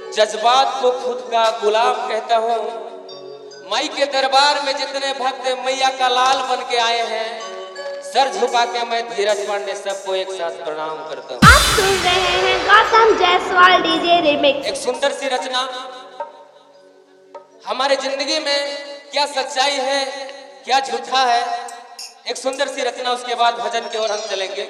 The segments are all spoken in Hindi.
जज्बात को खुद का गुलाम कहता हूँ। माई के दरबार में जितने भक्त मैया का लाल बन के आए हैं, सर झुका के मैं धीरज पांडे सबको एक साथ प्रणाम करता हूँ। आप सुन रहे हैं गौतम जायसवाल डीजे रिमिक्स। एक सुंदर सी रचना। हमारे जिंदगी में क्या सच्चाई है, क्या झूठा है, एक सुंदर सी रचना, उसके बाद भजन की ओर हम चलेंगे।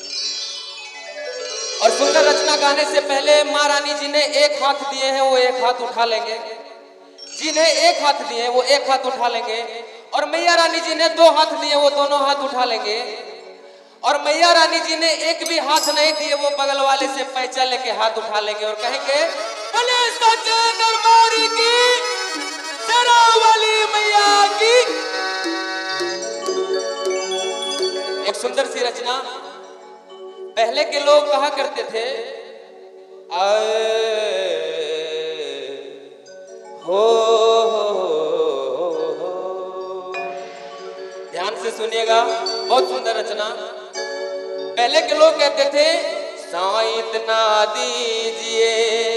और सुंदर रचना गाने से पहले माँ रानी जी ने एक हाथ दिए हैं, वो एक हाथ उठा लेंगे। जिन्हें एक हाथ दिए वो एक हाथ उठा लेंगे। और मैया रानी जी ने दो हाथ दिए, वो दोनों हाथ उठा लेंगे। और मैया रानी जी ने एक भी हाथ नहीं दिए, वो बगल वाले से पैचा लेके हाथ उठा लेंगे और कहेंगे बोले सच्चे दरबार की, शेरावाली मैया की। एक सुंदर सी रचना। पहले के लोग कहा करते थे हो, ध्यान से सुनिएगा, बहुत सुंदर रचना। पहले के लोग कहते थे साईं इतना दीजिए,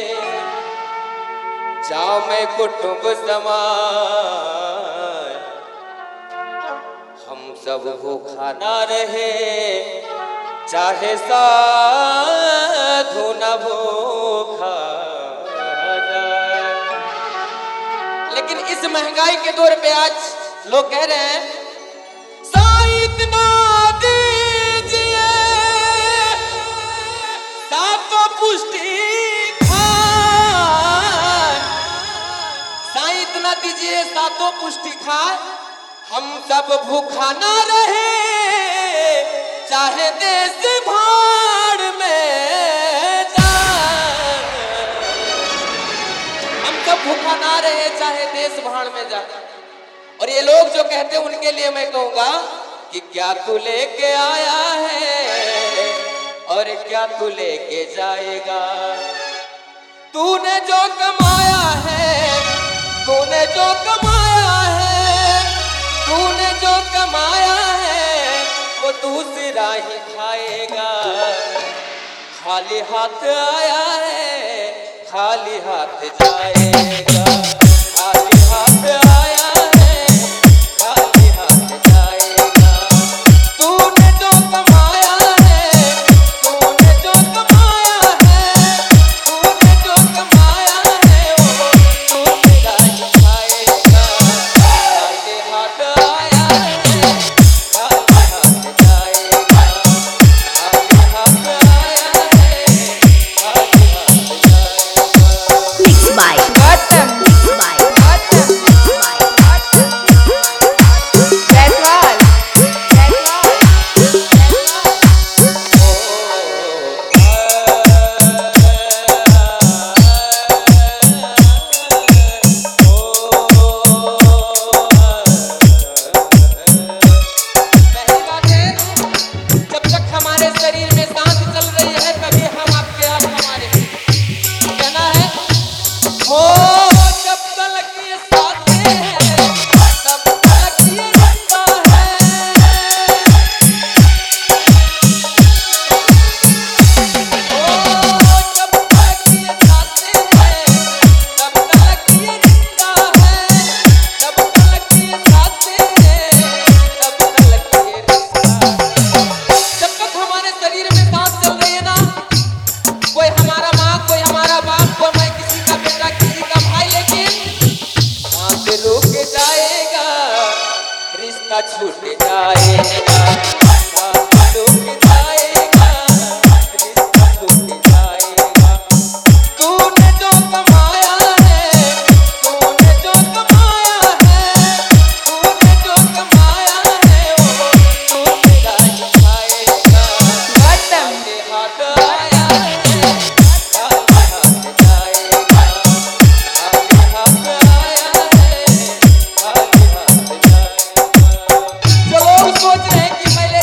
जाओ मैं कुटुंब समाज, हम सब भूखा ना रहे, चाहे साधु न भूखा जाए। लेकिन इस महंगाई के दौर पे आज लोग कह रहे हैं साईं इतना दीजिए, सातों पुष्टि खाए, साईं इतना दीजिए सातों पुष्टि खाए, हम सब भूखा ना रहे, चाहे देश भाड़ में जाए। हम सब भूखा ना रहे, चाहे देश भाड़ में जाए। और ये लोग जो कहते हैं उनके लिए मैं कहूंगा कि क्या तू लेके आया है और क्या तू लेके जाएगा। तूने जो कमाया है, तूने जो कमाया है, तूने जो कमाया है, वो दूसरा ही खाएगा। खाली हाथ आया है, खाली हाथ जाएगा। खाली हाथ आया है, खाली हाथ जाएगा। तूने जो कमाया है, तूने जो कमाया है, तूने जो कमाया है, वो दूसरा ही खाएगा। खाली हाथ आया है, छूट जाएगा, छूट जाएगा, रिश्ता छूट जाएगा। तूने जो कमाया है, तूने जो कमाया है, तूने जो कमाया है, वो दूसरा ही खाएगा। खाली हाथ आया है, खाली हाथ जाएगा। खाली हाथ आया है, खाली हाथ जाएगा। जो लोग सोच रहे हैं कि मैं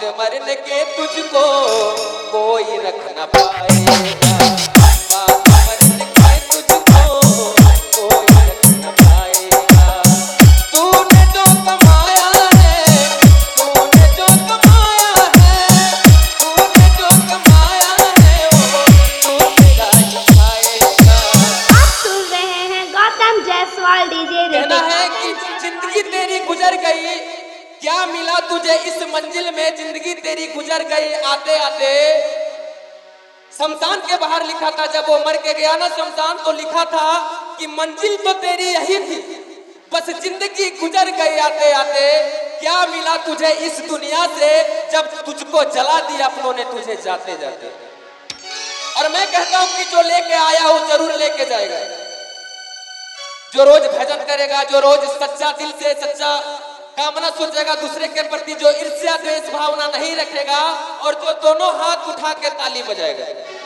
मरने के तुझको कोई रख न पाएगा, बाद मरने के तुझको कोई रख न पाएगा। तूने जो कमाया है, तूने जो कमाया है, तूने जो कमाया है वो तू तेरा ही खाएगा। आप सुन रहे हैं गौतम जायसवाल डीजे कहना रिमिक्स। है कि जिंदगी तेरी गुजर गई, क्या मिला तुझे इस मंजिल में, जिंदगी तेरी गुजर गई आते आते। शमशान के बाहर लिखा था जब वो मर के गया ना शमशान, तो लिखा था कि मंजिल तो तेरी यही थी, बस जिंदगी गुजर गई आते आते। क्या मिला तुझे इस दुनिया से जब तुझको जला दिया अपनों ने तुझे जाते जाते। और मैं कहता हूं कि जो लेके आया हो जरूर लेके जाएगा, जो रोज भजन करेगा, जो रोज सच्चा दिल से सच्चा कामना सोचेगा दूसरे के प्रति, जो ईर्ष्या द्वेष भावना नहीं रखेगा, और जो दोनों हाथ उठा के ताली बजाएगा,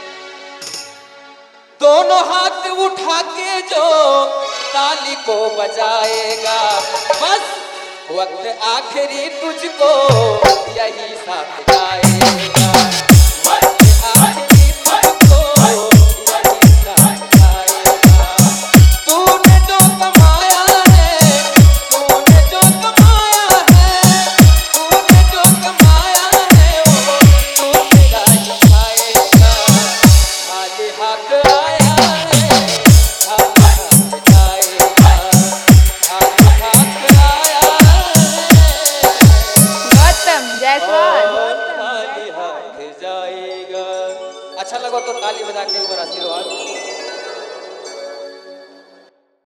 दोनों हाथ उठा के जो ताली को बजाएगा, बस वक्त आखिरी तुझको यही साथ जाएगा, वक्त आखिरी तुझको यही साथ जाएगा। तूने जो कमाया है, तूने जो कमाया है, तूने जो कमाया है वो तू तेरा ही खाएगा। खाली हाथ आया है, खाली हाथ जाएगा, खाली हाथ आया है, गौतम जायसवाल। खाली हाथ जाएगा। अच्छा लगा तो ताली बजा के ऊपर आशीर्वाद।